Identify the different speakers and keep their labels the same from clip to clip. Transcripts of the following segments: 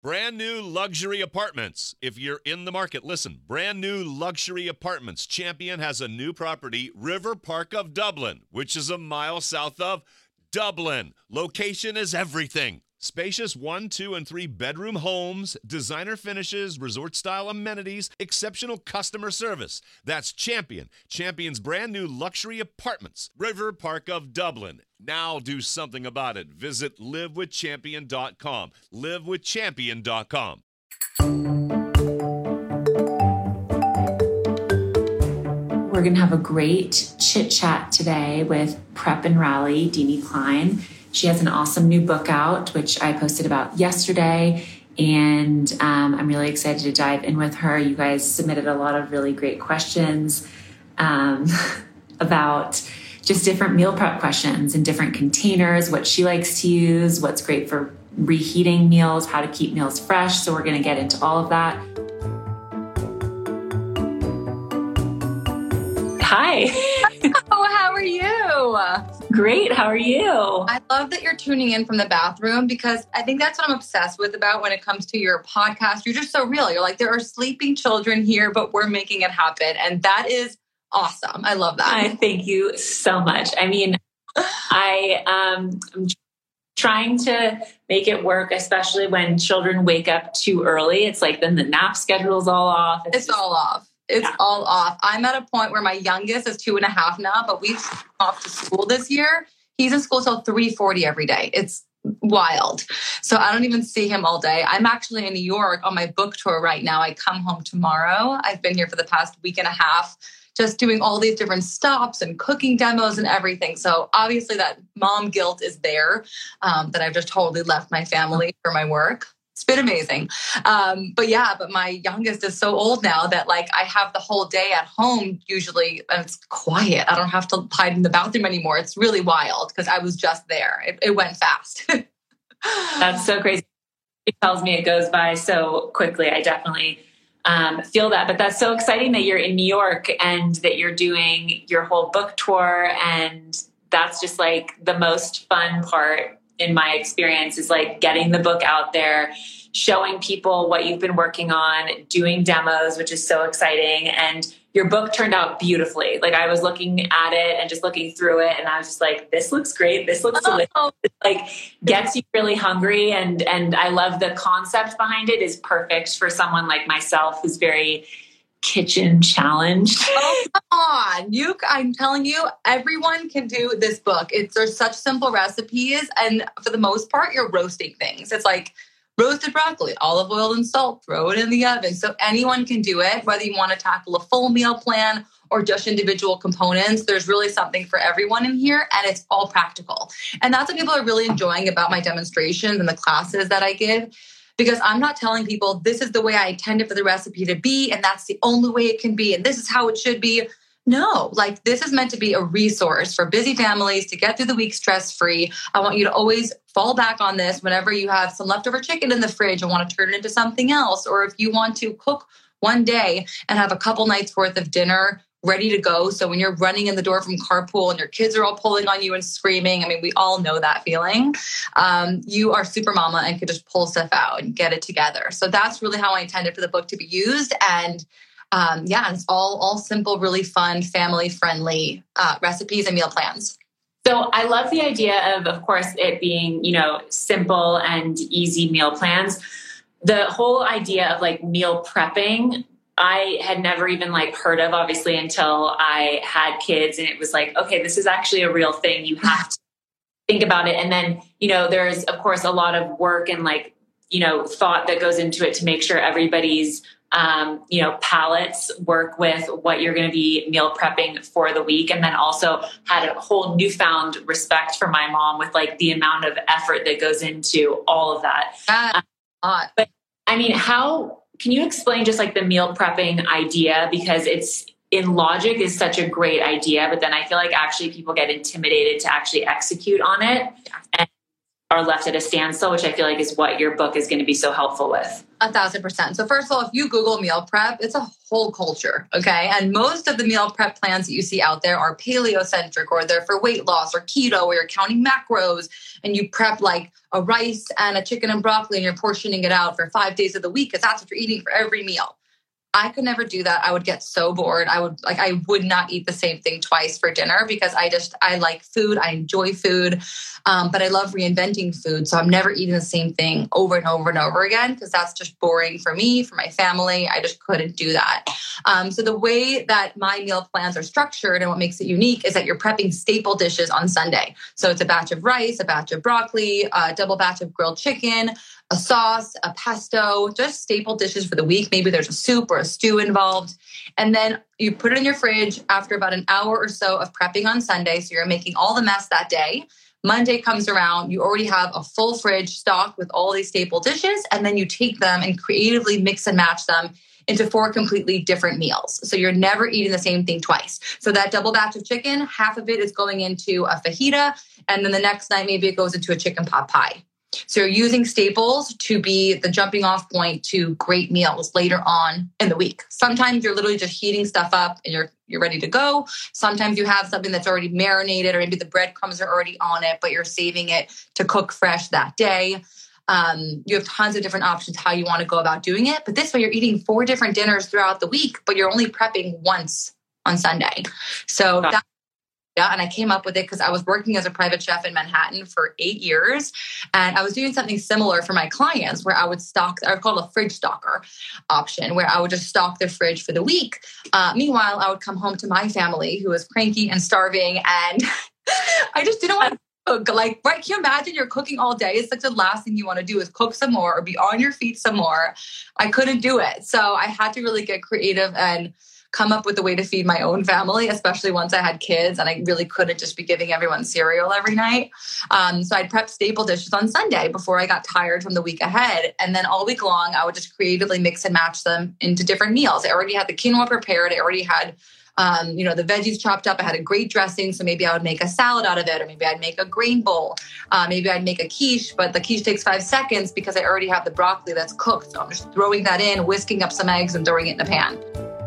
Speaker 1: Brand new luxury apartments. If you're in the market, listen. Brand new luxury apartments. Champion has a new property, River Park of Dublin, which is a mile south of Dublin. Location is everything. Spacious 1, 2, and 3 bedroom homes, designer finishes, resort-style amenities, exceptional customer service. That's Champion. Champion's brand new luxury apartments. River Park of Dublin. Now do something about it. Visit livewithchampion.com. livewithchampion.com.
Speaker 2: We're going to have a great chit-chat today with Prep and Rally, Deanie Klein. She has an awesome new book out, which I posted about yesterday, and I'm really excited to dive in with her. You guys submitted a lot of really great questions about just different meal prep questions and different containers, what she likes to use, what's great for reheating meals, how to keep meals fresh. So we're going to get into all of that. Hi.
Speaker 3: Oh, how are you?
Speaker 2: Great. How are you?
Speaker 3: I love that you're tuning in from the bathroom because I think that's what I'm obsessed with about when it comes to your podcast. You're just so real. You're like, there are sleeping children here, but we're making it happen. And that is awesome. I love that.
Speaker 2: Thank you so much. I mean, I'm trying to make it work, especially when children wake up too early. It's like then the nap schedule's all off.
Speaker 3: It's all off. It's all off. I'm at a point where my youngest is 2.5 now, but we've off to school this year. He's in school till 3:40 every day. It's wild. So I don't even see him all day. I'm actually in New York on my book tour right now. I come home tomorrow. I've been here for the past week and a half, just doing all these different stops and cooking demos and everything. So obviously that mom guilt is there, that I've just totally left my family for my work. It's been amazing. But my youngest is so old now that like I have the whole day at home usually, and it's quiet. I don't have to hide in the bathroom anymore. It's really wild because I was just there. It went fast.
Speaker 2: That's so crazy. It tells me it goes by so quickly. I definitely feel that. But that's so exciting that you're in New York and that you're doing your whole book tour. And that's just like the most fun part in my experience is like getting the book out there, showing people what you've been working on, doing demos, which is so exciting. And your book turned out beautifully. Like I was looking at it and just looking through it and I was just like, this looks great. This looks delicious. It like gets you really hungry. And I love the concept behind it is perfect for someone like myself who's very kitchen challenged.
Speaker 3: Oh, come on. I'm telling you, everyone can do this book. There's such simple recipes. And for the most part, you're roasting things. It's like roasted broccoli, olive oil and salt, throw it in the oven. So anyone can do it, whether you want to tackle a full meal plan or just individual components. There's really something for everyone in here, and it's all practical. And that's what people are really enjoying about my demonstrations and the classes that I give. Because I'm not telling people this is the way I intended for the recipe to be, and that's the only way it can be, and this is how it should be. No, like this is meant to be a resource for busy families to get through the week stress-free. I want you to always fall back on this whenever you have some leftover chicken in the fridge and want to turn it into something else, or if you want to cook one day and have a couple nights worth of dinner ready to go. So when you're running in the door from carpool and your kids are all pulling on you and screaming, I mean, we all know that feeling. You are super mama and can just pull stuff out and get it together. So that's really how I intended for the book to be used. And it's all simple, really fun, family-friendly recipes and meal plans.
Speaker 2: So I love the idea of course, it being, simple and easy meal plans. The whole idea of like meal prepping, I had never even heard of obviously until I had kids, and it was like, okay, this is actually a real thing. You have to think about it. And then, there's of course a lot of work and thought that goes into it to make sure everybody's, palates work with what you're going to be meal prepping for the week. And then also had a whole newfound respect for my mom with the amount of effort that goes into all of that. But I mean, how can you explain just the meal prepping idea? Because it's in logic is such a great idea, but then I feel like actually people get intimidated to actually execute on it. And are left at a standstill, which I feel like is what your book is going to be so helpful with.
Speaker 3: 1,000%. So first of all, if you Google meal prep, it's a whole culture, okay? And most of the meal prep plans that you see out there are paleo-centric, or they're for weight loss or keto, or you're counting macros and you prep like a rice and a chicken and broccoli and you're portioning it out for 5 days of the week because that's what you're eating for every meal. I could never do that. I would get so bored. I would not eat the same thing twice for dinner because I like food. I enjoy food. But I love reinventing food. So I'm never eating the same thing over and over and over again because that's just boring for me, for my family. I just couldn't do that. So the way that my meal plans are structured and what makes it unique is that you're prepping staple dishes on Sunday. So it's a batch of rice, a batch of broccoli, a double batch of grilled chicken, a sauce, a pesto, just staple dishes for the week. Maybe there's a soup or a stew involved. And then you put it in your fridge after about an hour or so of prepping on Sunday. So you're making all the mess that day. Monday comes around, you already have a full fridge stocked with all these staple dishes. And then you take them and creatively mix and match them into 4 completely different meals. So you're never eating the same thing twice. So that double batch of chicken, half of it is going into a fajita. And then the next night, maybe it goes into a chicken pot pie. So you're using staples to be the jumping off point to great meals later on in the week. Sometimes you're literally just heating stuff up and you're ready to go. Sometimes you have something that's already marinated, or maybe the breadcrumbs are already on it, but you're saving it to cook fresh that day. You have tons of different options how you want to go about doing it. But this way you're eating 4 different dinners throughout the week, but you're only prepping once on Sunday. So and I came up with it because I was working as a private chef in Manhattan for 8 years. And I was doing something similar for my clients where I would call it a fridge stocker option, where I would just stock their fridge for the week. Meanwhile, I would come home to my family who was cranky and starving. And I just didn't want to cook. Like, right? Can you imagine you're cooking all day? It's like the last thing you want to do is cook some more or be on your feet some more. I couldn't do it. So I had to really get creative and come up with a way to feed my own family, especially once I had kids and I really couldn't just be giving everyone cereal every night. So I'd prep staple dishes on Sunday before I got tired from the week ahead. And then all week long, I would just creatively mix and match them into different meals. I already had the quinoa prepared. I already had the veggies chopped up. I had a great dressing. So maybe I would make a salad out of it, or maybe I'd make a grain bowl. Maybe I'd make a quiche, but the quiche takes 5 seconds because I already have the broccoli that's cooked. So I'm just throwing that in, whisking up some eggs and throwing it in the pan.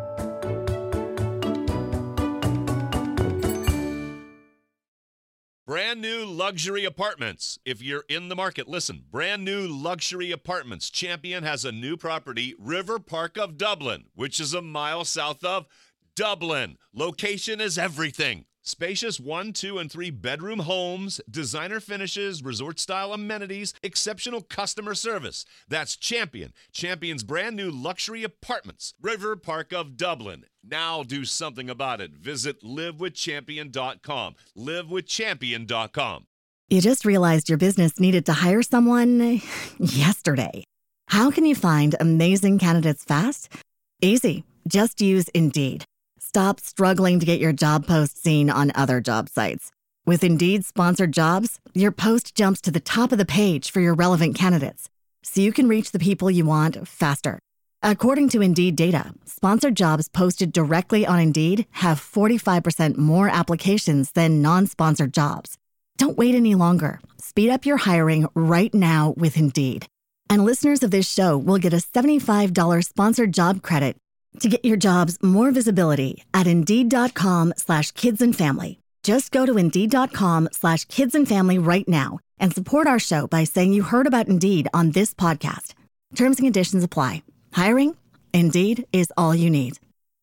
Speaker 1: Brand new luxury apartments. If you're in the market, listen. Brand new luxury apartments. Champion has a new property, River Park of Dublin, which is a mile south of Dublin. Location is everything. Spacious 1, 2, and 3 bedroom homes, designer finishes, resort-style amenities, exceptional customer service. That's Champion. Champion's brand new luxury apartments, River Park of Dublin. Now do something about it. Visit livewithchampion.com. Livewithchampion.com.
Speaker 4: You just realized your business needed to hire someone yesterday. How can you find amazing candidates fast? Easy. Just use Indeed. Stop struggling to get your job post seen on other job sites. With Indeed sponsored jobs, your post jumps to the top of the page for your relevant candidates, so you can reach the people you want faster. According to Indeed data, sponsored jobs posted directly on Indeed have 45% more applications than non-sponsored jobs. Don't wait any longer. Speed up your hiring right now with Indeed. And listeners of this show will get a $75 sponsored job credit to get your jobs more visibility at Indeed.com/kidsandfamily. Just go to Indeed.com/kidsandfamily right now and support our show by saying you heard about Indeed on this podcast. Terms and conditions apply. Hiring? Indeed is all you need.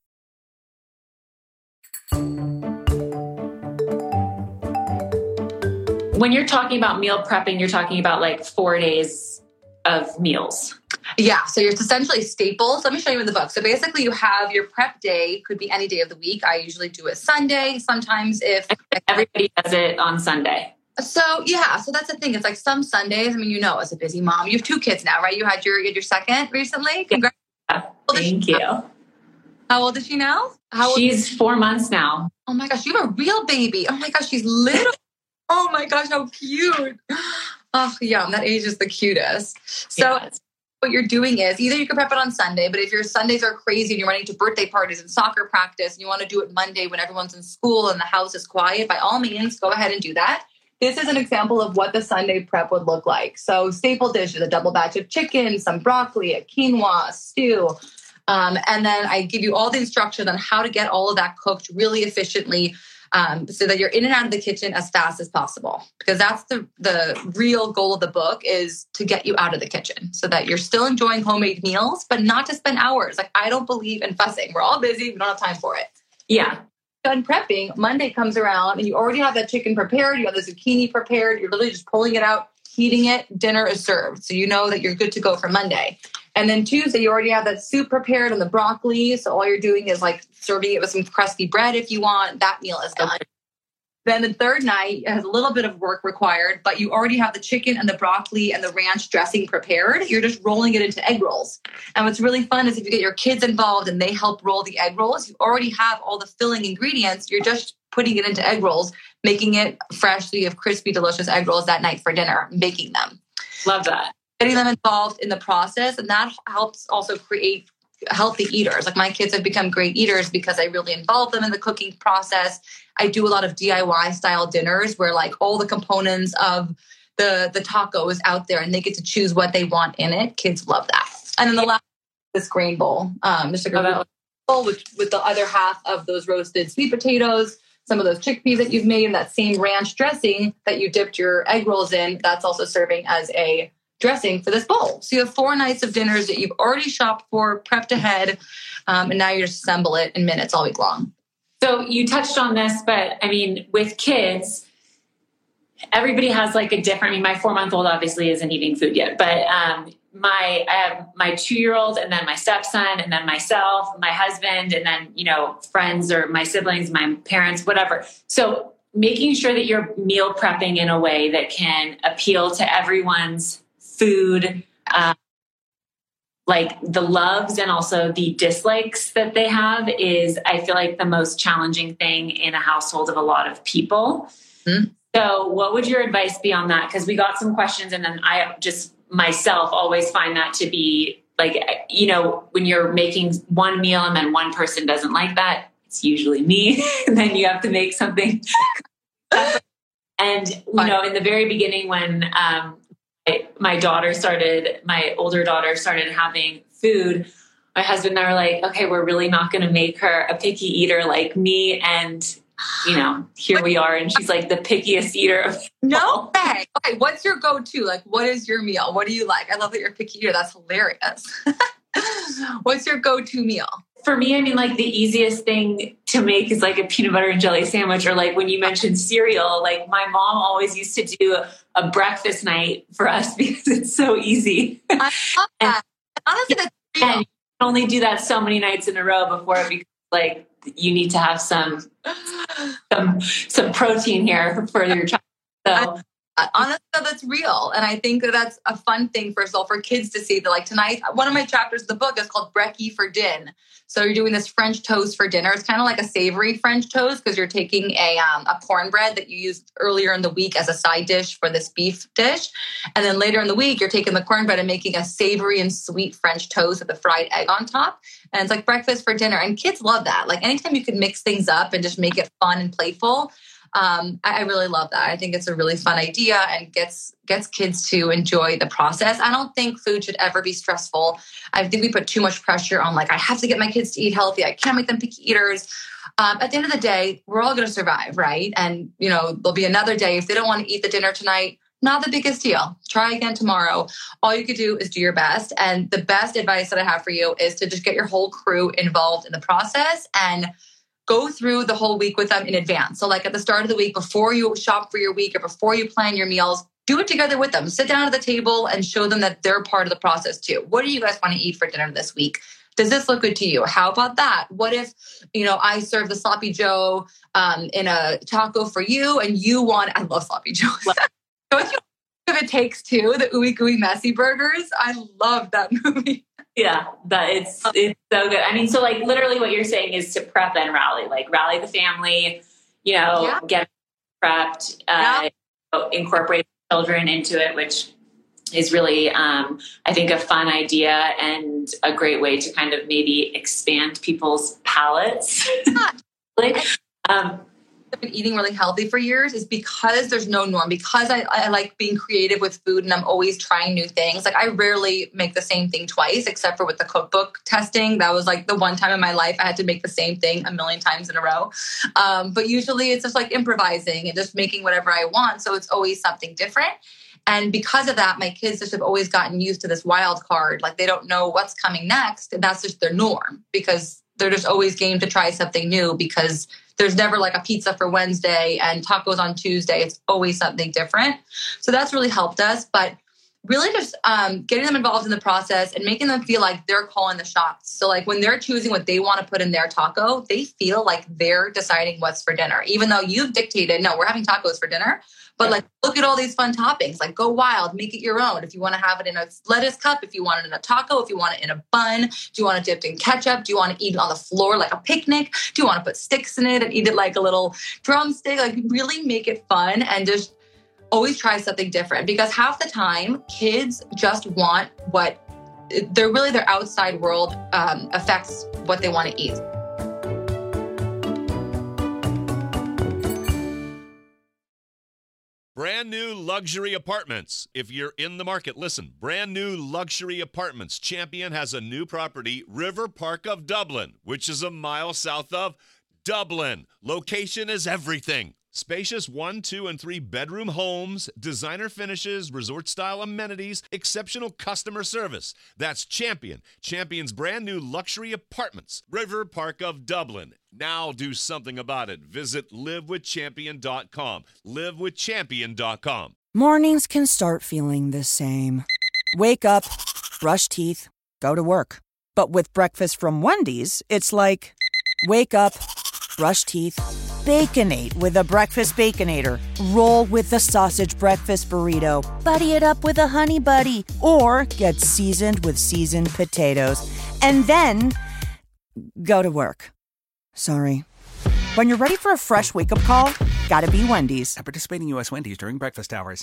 Speaker 2: When you're talking about meal prepping, you're talking about like 4 days of meals.
Speaker 3: Yeah, so you're essentially staples. Let me show you in the book. So basically you have your prep day, could be any day of the week. I usually do it Sunday. Sometimes if
Speaker 2: everybody does it on Sunday.
Speaker 3: So yeah, so that's the thing. It's like some Sundays, I mean, as a busy mom, you have 2 kids now, right? You had your second recently. Congrats.
Speaker 2: Yeah. Thank you.
Speaker 3: How old is she now?
Speaker 2: She's 4 months now.
Speaker 3: Oh my gosh, you have a real baby. Oh my gosh, she's little. Oh my gosh, how cute. Oh yeah, that age is the cutest. So yes. What you're doing is either you can prep it on Sunday, but if your Sundays are crazy and you're running to birthday parties and soccer practice and you want to do it Monday when everyone's in school and the house is quiet, by all means, go ahead and do that. this is an example of what the Sunday prep would look like. So staple dishes, a double batch of chicken, some broccoli, a quinoa, a stew. And then I give you all the instructions on how to get all of that cooked really efficiently, so that you're in and out of the kitchen as fast as possible. Because that's the real goal of the book, is to get you out of the kitchen so that you're still enjoying homemade meals, but not to spend hours. Like, I don't believe in fussing. We're all busy. We don't have time for it.
Speaker 2: Yeah.
Speaker 3: Done prepping, Monday comes around and you already have that chicken prepared. You have the zucchini prepared. You're literally just pulling it out, heating it. Dinner is served. So you know that you're good to go for Monday. And then Tuesday, you already have that soup prepared and the broccoli. So all you're doing is like serving it with some crusty bread if you want. That meal is done. Then the third night has a little bit of work required, but you already have the chicken and the broccoli and the ranch dressing prepared. You're just rolling it into egg rolls. And what's really fun is if you get your kids involved and they help roll the egg rolls, you already have all the filling ingredients. You're just putting it into egg rolls, making it fresh so you have crispy, delicious egg rolls that night for dinner, baking them.
Speaker 2: Love that.
Speaker 3: Getting them involved in the process. And that helps also create healthy eaters. Like, my kids have become great eaters because I really involve them in the cooking process. I do a lot of DIY style dinners where like all the components of the taco is out there and they get to choose what they want in it. Kids love that. And then the last, this grain bowl, just like a bowl with the other half of those roasted sweet potatoes, some of those chickpeas that you've made, and that same ranch dressing that you dipped your egg rolls in. That's also serving as a dressing for this bowl. So you have 4 nights of dinners that you've already shopped for, prepped ahead, and now you just assemble it in minutes all week long.
Speaker 2: So you touched on this, but I mean, with kids, everybody has like a different, I mean, my 4-month-old obviously isn't eating food yet, but I have my 2-year-old and then my stepson and then myself, my husband, and then, you know, friends or my siblings, my parents, whatever. So making sure that you're meal prepping in a way that can appeal to everyone's food, like the loves and also the dislikes that they have, is, I feel like, the most challenging thing in a household of a lot of people. Mm-hmm. So what would your advice be on that? Because we got some questions, and then I just myself always find that to be like, you know, when you're making one meal and then one person doesn't like that, it's usually me. And then you have to make something. And, you know, in the very beginning when my older daughter started having food, my husband and I were like, okay, we're really not going to make her a picky eater like me. And, you know, here we are. And she's like the pickiest eater of
Speaker 3: no way. Okay, what's your go-to? Like, what is your meal? What do you like? I love that you're a picky eater. That's hilarious. What's your go-to meal?
Speaker 2: For me, I mean, like the easiest thing to make is like a peanut butter and jelly sandwich, or like when you mentioned cereal, like my mom always used to do a breakfast night for us because it's so easy.
Speaker 3: I love that. Honestly, that's real.
Speaker 2: And you can only do that so many nights in a row before it becomes like you need to have some protein here for your child. So
Speaker 3: honestly, that's real. And I think that that's a fun thing, first of all, for kids to see that, like, tonight, one of my chapters of the book is called Brekkie for Din. So you're doing this French toast for dinner. It's kind of like a savory French toast because you're taking a cornbread that you used earlier in the week as a side dish for this beef dish. And then later in the week, you're taking the cornbread and making a savory and sweet French toast with a fried egg on top. And it's like breakfast for dinner. And kids love that. Like, anytime you can mix things up and just make it fun and playful, I really love that. I think it's a really fun idea and gets kids to enjoy the process. I don't think food should ever be stressful. I think we put too much pressure on, like, I have to get my kids to eat healthy. I can't make them picky eaters. At the end of the day, we're all going to survive, right? And, you know, there'll be another day. If they don't want to eat the dinner tonight, not the biggest deal. Try again tomorrow. All you could do is do your best. And the best advice that I have for you is to just get your whole crew involved in the process and go through the whole week with them in advance. So like at the start of the week, before you shop for your week or before you plan your meals, do it together with them. Sit down at the table and show them that they're part of the process too. What do you guys want to eat for dinner this week? Does this look good to you? How about that? What if, you know, I serve the Sloppy Joe in a taco for you and you want, I love Sloppy Joe. Don't you if it takes two, the Ooey Gooey Messy burgers? I love that movie.
Speaker 2: Yeah, it's so good. I mean, so like literally what you're saying is to prep and rally, like rally the family, you know, get prepped, incorporate children into it, which is really, I think, a fun idea and a great way to kind of maybe expand people's palates.
Speaker 3: I've been eating really healthy for years is because there's no norm, because I like being creative with food and I'm always trying new things. Like I rarely make the same thing twice, except for with the cookbook testing. That was like the one time in my life I had to make the same thing a million times in a row. But usually it's just like improvising and just making whatever I want. So it's always something different. And because of that, my kids just have always gotten used to this wild card. Like they don't know what's coming next. And that's just their norm because they're just always game to try something new because there's never like a pizza for Wednesday and tacos on Tuesday. It's always something different. So that's really helped us. But really just getting them involved in the process and making them feel like they're calling the shots. So like when they're choosing what they want to put in their taco, they feel like they're deciding what's for dinner, even though you've dictated, no, we're having tacos for dinner. But like, look at all these fun toppings, like go wild, make it your own. If you want to have it in a lettuce cup, if you want it in a taco, if you want it in a bun, do you want it dipped in ketchup? Do you want to eat it on the floor like a picnic? Do you want to put sticks in it and eat it like a little drumstick? Like really make it fun and just always try something different because half the time kids just want what their outside world affects what they want to eat.
Speaker 1: Brand new luxury apartments. If you're in the market, listen. Brand new luxury apartments. Champion has a new property, River Park of Dublin, which is a mile south of Dublin. Location is everything. Spacious 1, 2, and 3 bedroom homes, designer finishes, resort-style amenities, exceptional customer service. That's Champion. Champion's brand new luxury apartments, River Park of Dublin. Now do something about it. Visit livewithchampion.com. Livewithchampion.com.
Speaker 5: Mornings can start feeling the same. Wake up, brush teeth, go to work. But with breakfast from Wendy's, it's like, wake up, brush teeth, Baconate with a Breakfast Baconator. Roll with the sausage breakfast burrito. Buddy it up with a Honey Buddy. Or get seasoned with seasoned potatoes. And then go to work. Sorry. When you're ready for a fresh wake-up call, gotta be Wendy's.
Speaker 6: At participating U.S. Wendy's during breakfast hours.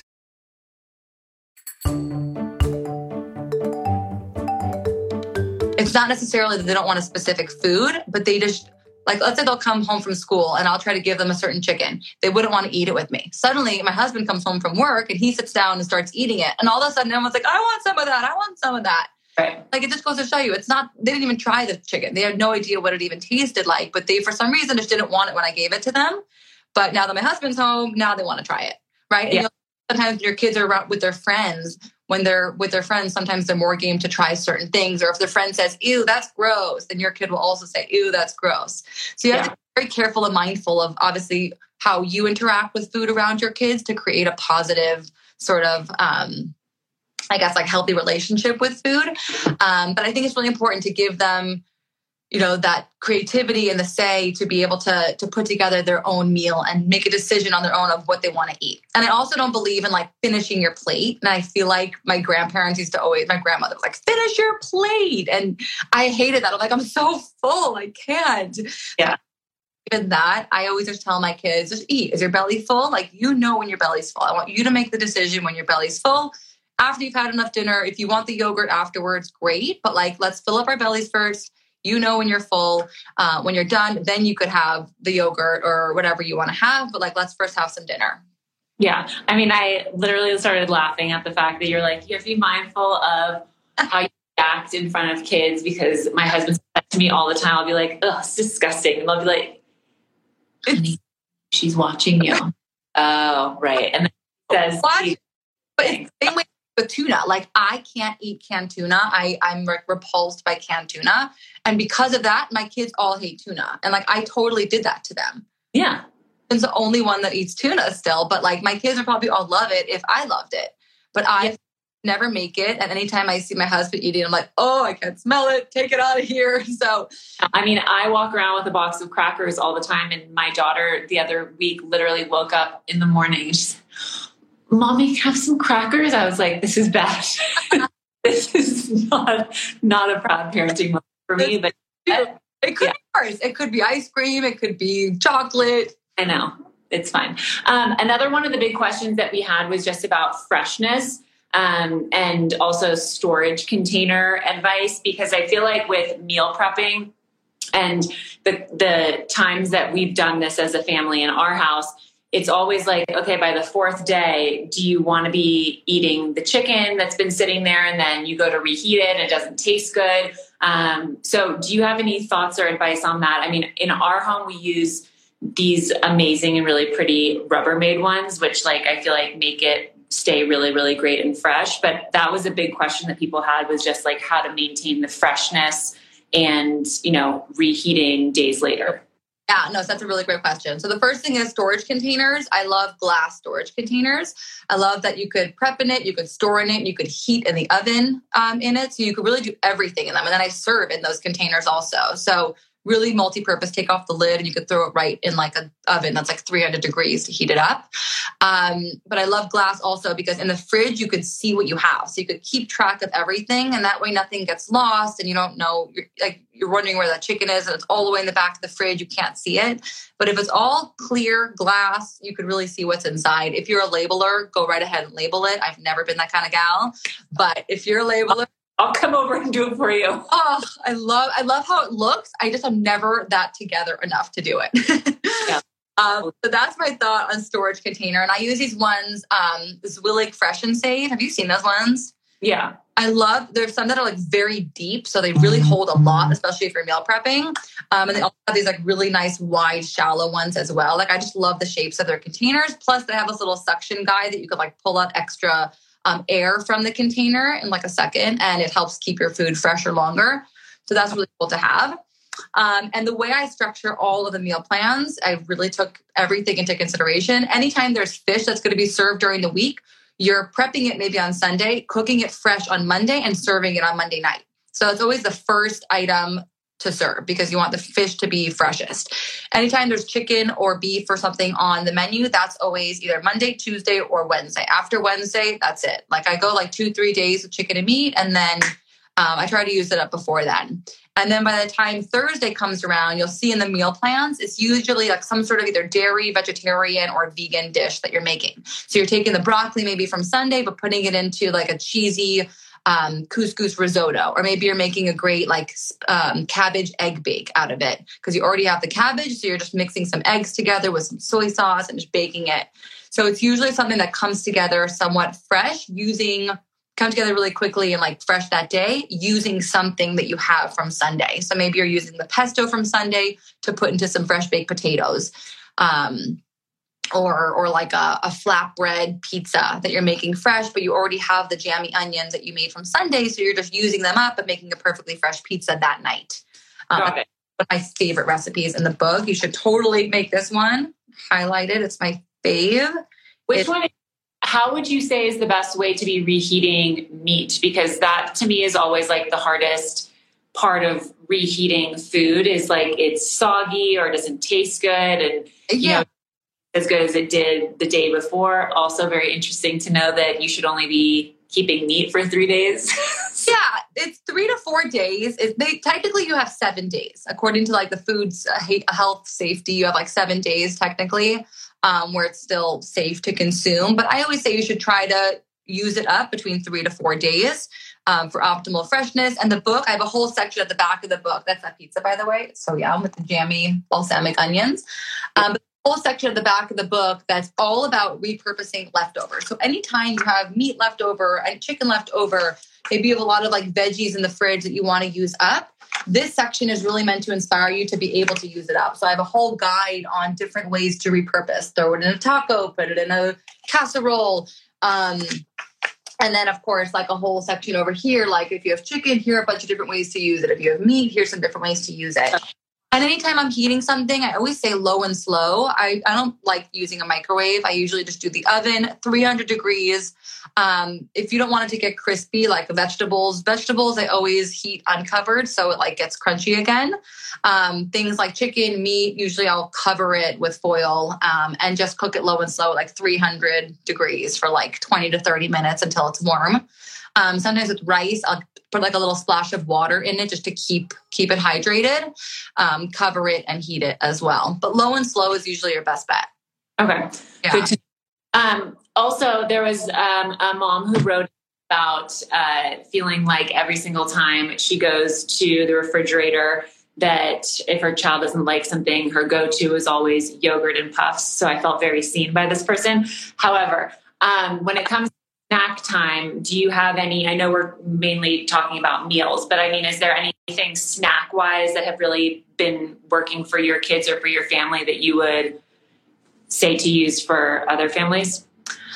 Speaker 3: It's not necessarily that they don't want a specific food, but they just... Like, let's say they'll come home from school and I'll try to give them a certain chicken. They wouldn't want to eat it with me. Suddenly, my husband comes home from work and he sits down and starts eating it. And all of a sudden, everyone's like, I want some of that. I want some of that. Right. Like, it just goes to show you, it's not, they didn't even try the chicken. They had no idea what it even tasted like. But they, for some reason, just didn't want it when I gave it to them. But now that my husband's home, now they want to try it. Right. Yeah. And sometimes your kids are around with their friends. When they're with their friends, sometimes they're more game to try certain things. Or if their friend says, ew, that's gross, then your kid will also say, ew, that's gross. So you have to be very careful and mindful of obviously how you interact with food around your kids to create a positive sort of, I guess, like healthy relationship with food. But I think it's really important to give them, you know, that creativity and the say to be able to put together their own meal and make a decision on their own of what they want to eat. And I also don't believe in like finishing your plate. And I feel like my grandparents used to always, my grandmother was like, finish your plate. And I hated that. I'm like, I'm so full. I can't. Yeah. Even that, I always just tell my kids, just eat. Is your belly full? Like, you know, when your belly's full. I want you to make the decision when your belly's full. After you've had enough dinner, if you want the yogurt afterwards, great. But like, let's fill up our bellies first. You know when you're full, when you're done, then you could have the yogurt or whatever you want to have. But like, let's first have some dinner.
Speaker 2: Yeah. I mean, I literally started laughing at the fact that you're like, you have to be mindful of how you act in front of kids because my husband says that to me all the time. I'll be like, ugh, it's disgusting. And they'll be like, honey, she's watching you. Oh, right. And then he says,
Speaker 3: but it's the same way with tuna. Like, I can't eat canned tuna. I'm repulsed by canned tuna. And because of that, my kids all hate tuna. And like, I totally did that to them.
Speaker 2: Yeah.
Speaker 3: I'm the only one that eats tuna still. But like, my kids would probably all love it if I loved it. But I never make it. And anytime I see my husband eating, I'm like, oh, I can't smell it. Take it out of here. So,
Speaker 2: I mean, I walk around with a box of crackers all the time. And my daughter the other week literally woke up in the morning. She's, Mommy, have some crackers? I was like, this is bad. This is not a proud parenting moment for me. But
Speaker 3: it could be worse. It could be ice cream. It could be chocolate.
Speaker 2: I know. It's fine. Another one of the big questions that we had was just about freshness and also storage container advice, because I feel like with meal prepping, And the times that we've done this as a family in our house, it's always like, okay, by the 4th day, do you want to be eating the chicken that's been sitting there and then you go to reheat it and it doesn't taste good? So do you have any thoughts or advice on that? I mean, in our home, we use these amazing and really pretty Rubbermaid ones, which like I feel like make it stay really, really great and fresh. But that was a big question that people had, was just like how to maintain the freshness and, reheating days later.
Speaker 3: Yeah, no, so that's a really great question. So the first thing is storage containers. I love glass storage containers. I love that you could prep in it, you could store in it, you could heat in the oven in it. So you could really do everything in them. And then I serve in those containers also. So really multi-purpose, take off the lid and you could throw it right in like an oven that's like 300 degrees to heat it up. But I love glass also because in the fridge, you could see what you have. So you could keep track of everything and that way nothing gets lost and you don't know, you're wondering where that chicken is and it's all the way in the back of the fridge. You can't see it. But if it's all clear glass, you could really see what's inside. If you're a labeler, go right ahead and label it. I've never been that kind of gal, but if you're a labeler,
Speaker 2: I'll come over and do it for you.
Speaker 3: Oh, I love how it looks. I just am never that together enough to do it.
Speaker 2: Yeah.
Speaker 3: So that's my thought on storage container. And I use these ones, Zwillig Fresh and Save. Have you seen those ones?
Speaker 2: Yeah.
Speaker 3: There's some that are like very deep. So they really hold a lot, especially if you're meal prepping. And they also have these like really nice, wide, shallow ones as well. Like I just love the shapes of their containers. Plus they have this little suction guide that you could like pull out extra air from the container in like a second, and it helps keep your food fresher longer. So that's really cool to have. And the way I structure all of the meal plans, I really took everything into consideration. Anytime there's fish that's going to be served during the week, you're prepping it maybe on Sunday, cooking it fresh on Monday, and serving it on Monday night. So it's always the first item to serve because you want the fish to be freshest. Anytime there's chicken or beef or something on the menu, that's always either Monday, Tuesday, or Wednesday. After Wednesday, that's it. Like I go like 2-3 days of chicken and meat, and then I try to use it up before then. And then by the time Thursday comes around, you'll see in the meal plans, it's usually like some sort of either dairy, vegetarian, or vegan dish that you're making. So you're taking the broccoli maybe from Sunday, but putting it into like a cheesy couscous risotto, or maybe you're making a great like cabbage egg bake out of it because you already have the cabbage. So you're just mixing some eggs together with some soy sauce and just baking it. So it's usually something that comes together somewhat fresh, come together really quickly and like fresh that day using something that you have from Sunday. So maybe you're using the pesto from Sunday to put into some fresh baked potatoes. Or like a flatbread pizza that you're making fresh, but you already have the jammy onions that you made from Sunday. So you're just using them up and making a perfectly fresh pizza that night.
Speaker 2: Got it.
Speaker 3: One of my favorite recipes in the book. You should totally make this one. Highlight it. It's my fave.
Speaker 2: How would you say is the best way to be reheating meat? Because that to me is always like the hardest part of reheating food is like it's soggy or doesn't taste good. And as good as it did the day before. Also very interesting to know that you should only be keeping meat for 3 days.
Speaker 3: Yeah, it's 3 to 4 days. Technically you have 7 days. According to like the food's health safety, you have like 7 days technically where it's still safe to consume. But I always say you should try to use it up between 3 to 4 days for optimal freshness. And the book, I have a whole section at the back of the book. That's that pizza, by the way. It's so yum with the jammy balsamic onions. But whole section at the back of the book that's all about repurposing leftovers. So anytime you have meat left over and chicken left over, maybe you have a lot of like veggies in the fridge that you want to use up, this section is really meant to inspire you to be able to use it up. So I have a whole guide on different ways to repurpose. Throw it in a taco, put it in a casserole. And then, of course, like a whole section over here, like if you have chicken, here are a bunch of different ways to use it. If you have meat, here's some different ways to use it. And anytime I'm heating something, I always say low and slow. I don't like using a microwave. I usually just do the oven, 300 degrees. If you don't want it to get crispy, like vegetables, I always heat uncovered so it like gets crunchy again. Things like chicken, meat, usually I'll cover it with foil and just cook it low and slow, like 300 degrees for like 20 to 30 minutes until it's warm. Sometimes with rice, I'll put like a little splash of water in it just to keep it hydrated, cover it and heat it as well. But low and slow is usually your best bet.
Speaker 2: Okay.
Speaker 3: Yeah.
Speaker 2: Good also, there was a mom who wrote about feeling like every single time she goes to the refrigerator, that if her child doesn't like something, her go-to is always yogurt and puffs. So I felt very seen by this person. However, when it comes to snack time, do you have any, I know we're mainly talking about meals, but I mean, is there anything snack-wise that have really been working for your kids or for your family that you would say to use for other families?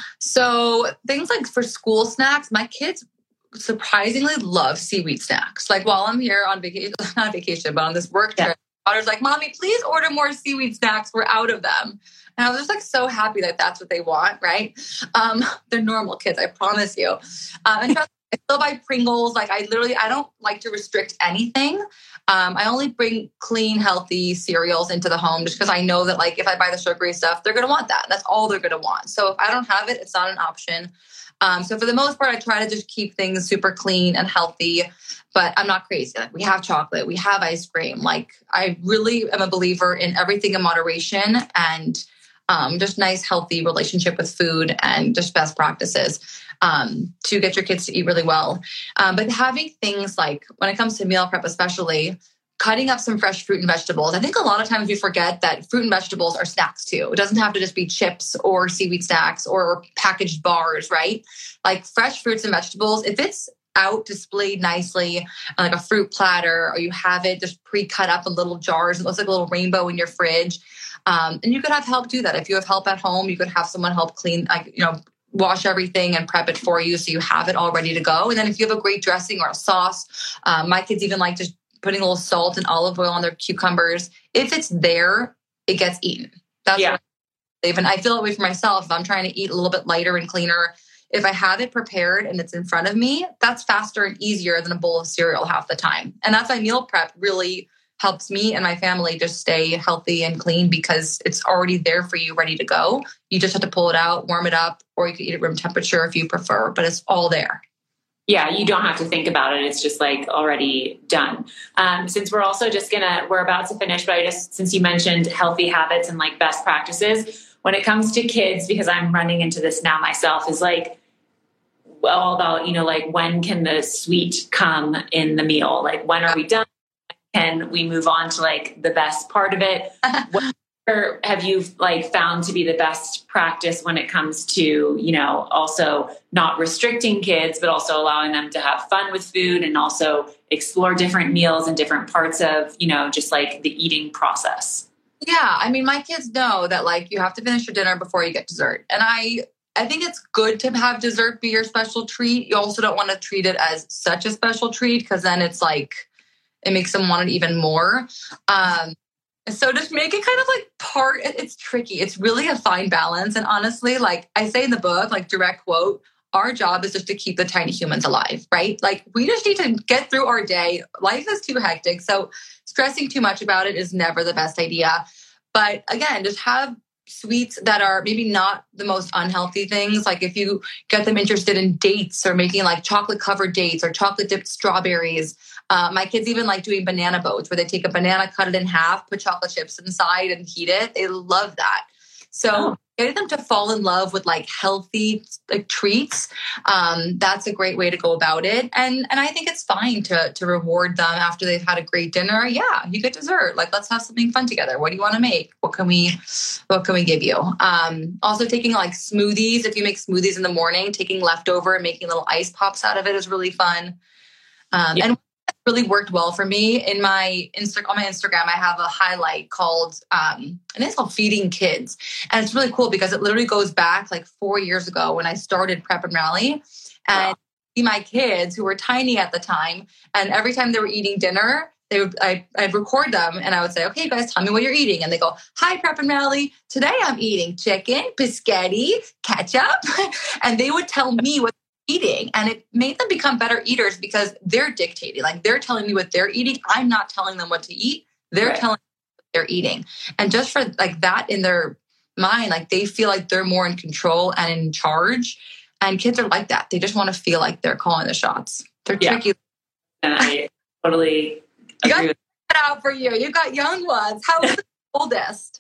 Speaker 3: So things like for school snacks, my kids surprisingly love seaweed snacks. Like while I'm here on vacation, not vacation, but on this work trip, my daughter's like, Mommy, please order more seaweed snacks. We're out of them. And I was just like so happy that that's what they want, right? They're normal kids, I promise you. And I still buy Pringles. Like I don't like to restrict anything. I only bring clean, healthy cereals into the home just because I know that like if I buy the sugary stuff, they're going to want that. That's all they're going to want. So if I don't have it, it's not an option. So for the most part, I try to just keep things super clean and healthy, but I'm not crazy. Like we have chocolate, we have ice cream. Like I really am a believer in everything in moderation and just nice, healthy relationship with food and just best practices to get your kids to eat really well. But having things like when it comes to meal prep, especially cutting up some fresh fruit and vegetables. I think a lot of times we forget that fruit and vegetables are snacks too. It doesn't have to just be chips or seaweed snacks or packaged bars, right? Like fresh fruits and vegetables, if it's out displayed nicely on like a fruit platter, or you have it just pre-cut up in little jars, it looks like a little rainbow in your fridge. And you could have help do that. If you have help at home, you could have someone help clean, like, wash everything and prep it for you so you have it all ready to go. And then if you have a great dressing or a sauce, my kids even like just putting a little salt and olive oil on their cucumbers. If it's there, it gets eaten. That's what and I feel that way for myself. If I'm trying to eat a little bit lighter and cleaner, if I have it prepared and it's in front of me, that's faster and easier than a bowl of cereal half the time. And that's why meal prep really helps me and my family just stay healthy and clean because it's already there for you, ready to go. You just have to pull it out, warm it up, or you can eat at room temperature if you prefer, but it's all there.
Speaker 2: Yeah, you don't have to think about it. It's just like already done. Since we're also we're about to finish, but since you mentioned healthy habits and like best practices, when it comes to kids, because I'm running into this now myself, is like all about, like when can the sweet come in the meal? Like when are we done? Can we move on to like the best part of it? What have you like found to be the best practice when it comes to, also not restricting kids, but also allowing them to have fun with food and also explore different meals and different parts of, just like the eating process?
Speaker 3: Yeah. I mean, my kids know that like you have to finish your dinner before you get dessert. And I think it's good to have dessert be your special treat. You also don't want to treat it as such a special treat because then it's like, it makes them want it even more. So just make it kind of like it's tricky. It's really a fine balance. And honestly, like I say in the book, like direct quote, our job is just to keep the tiny humans alive, right? Like we just need to get through our day. Life is too hectic. So stressing too much about it is never the best idea. But again, just have sweets that are maybe not the most unhealthy things. Like if you get them interested in dates or making like chocolate covered dates or chocolate dipped strawberries. My kids even like doing banana boats where they take a banana, cut it in half, put chocolate chips inside and heat it. They love that. So getting them to fall in love with like healthy like treats, that's a great way to go about it. And I think it's fine to reward them after they've had a great dinner. Yeah, you get dessert. Like let's have something fun together. What do you want to make? What can we give you? Also taking like smoothies. If you make smoothies in the morning, taking leftover and making little ice pops out of it is really fun. And really worked well for me on my Instagram. I have a highlight called, and it's called Feeding Kids. And it's really cool because it literally goes back like 4 years ago when I started Prep and Rally and see my kids who were tiny at the time. And every time they were eating dinner, I'd record them and I would say, okay, you guys, tell me what you're eating. And they go, hi, Prep and Rally. Today I'm eating chicken, biscotti, ketchup. And they would tell me what eating, and it made them become better eaters because they're dictating, like they're telling me what they're eating. I'm not telling them what to eat. They're telling me what they're eating. And just for like that in their mind, like they feel like they're more in control and in charge. And kids are like that. They just want to feel like they're calling the shots. They're tricky.
Speaker 2: And I totally agree with
Speaker 3: that out for you. You got young ones. How old is your oldest?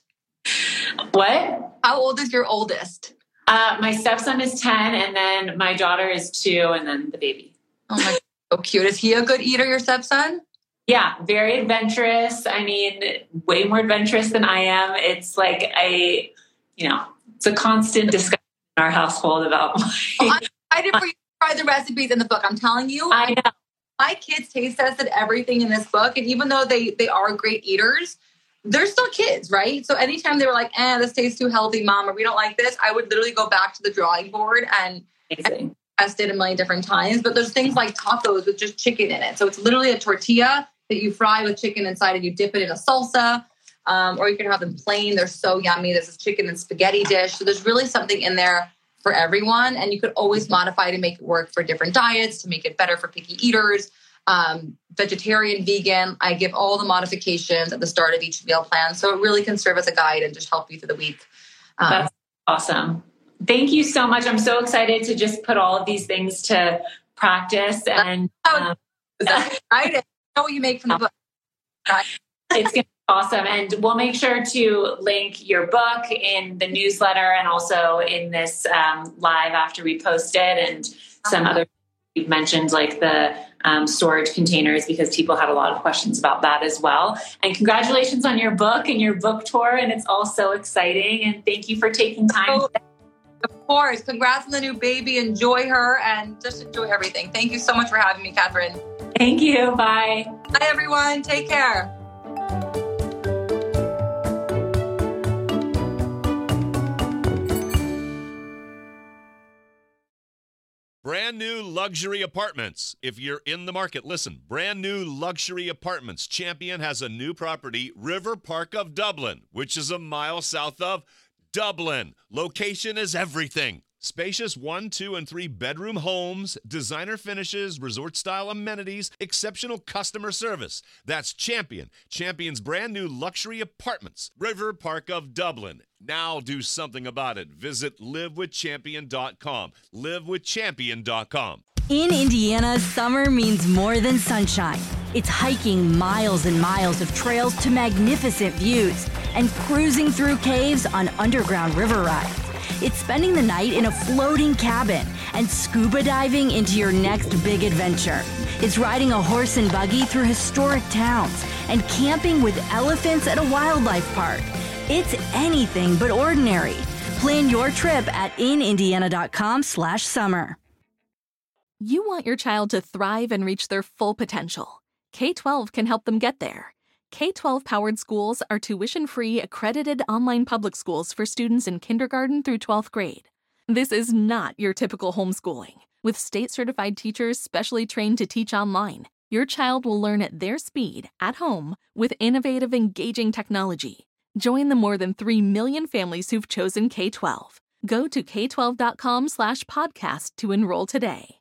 Speaker 2: What?
Speaker 3: How old is your oldest?
Speaker 2: My stepson is 10, and then my daughter is 2, and then the baby.
Speaker 3: Oh my God, so cute. Is he a good eater, your stepson?
Speaker 2: Yeah, very adventurous. I mean, way more adventurous than I am. It's like it's a constant discussion in our household about
Speaker 3: I'm excited for you to try the recipes in the book. I'm telling you,
Speaker 2: I know.
Speaker 3: My kids taste tested everything in this book. And even though they are great eaters, they're still kids, right? So anytime they were like, this tastes too healthy, Mom, or we don't like this, I would literally go back to the drawing board and test it a million different times. But there's things like tacos with just chicken in it. So it's literally a tortilla that you fry with chicken inside and you dip it in a salsa. Or you can have them plain. They're so yummy. There's this chicken and spaghetti dish. So there's really something in there for everyone. And you could always modify to make it work for different diets, to make it better for picky eaters, vegetarian, vegan. I give all the modifications at the start of each meal plan. So it really can serve as a guide and just help you through the week.
Speaker 2: That's awesome. Thank you so much. I'm so excited to just put all of these things to practice. And
Speaker 3: I know what you make from the book.
Speaker 2: It's going to be awesome. And we'll make sure to link your book in the newsletter and also in this live after we post it, and some other you've mentioned, like the storage containers, because people had a lot of questions about that as well. And congratulations on your book and your book tour. And it's all so exciting. And thank you for taking time.
Speaker 3: Of course. Congrats on the new baby. Enjoy her and just enjoy everything. Thank you so much for having me, Catherine.
Speaker 2: Thank you. Bye.
Speaker 3: Bye, everyone. Take care.
Speaker 1: Brand new luxury apartments. If you're in the market, listen. Brand new luxury apartments. Champion has a new property, River Park of Dublin, which is a mile south of Dublin. Location is everything. Spacious 1, 2, and 3 bedroom homes, designer finishes, resort-style amenities, exceptional customer service. That's Champion. Champion's brand new luxury apartments, River Park of Dublin. Now do something about it. Visit livewithchampion.com. Livewithchampion.com.
Speaker 7: In Indiana, summer means more than sunshine. It's hiking miles and miles of trails to magnificent views and cruising through caves on underground river rides. It's spending the night in a floating cabin and scuba diving into your next big adventure. It's riding a horse and buggy through historic towns and camping with elephants at a wildlife park. It's anything but ordinary. Plan your trip at inindiana.com/summer.
Speaker 8: You want your child to thrive and reach their full potential. K-12 can help them get there. K-12-powered schools are tuition-free, accredited online public schools for students in kindergarten through 12th grade. This is not your typical homeschooling. With state-certified teachers specially trained to teach online, your child will learn at their speed, at home, with innovative, engaging technology. Join the more than 3 million families who've chosen K-12. Go to k12.com/podcast to enroll today.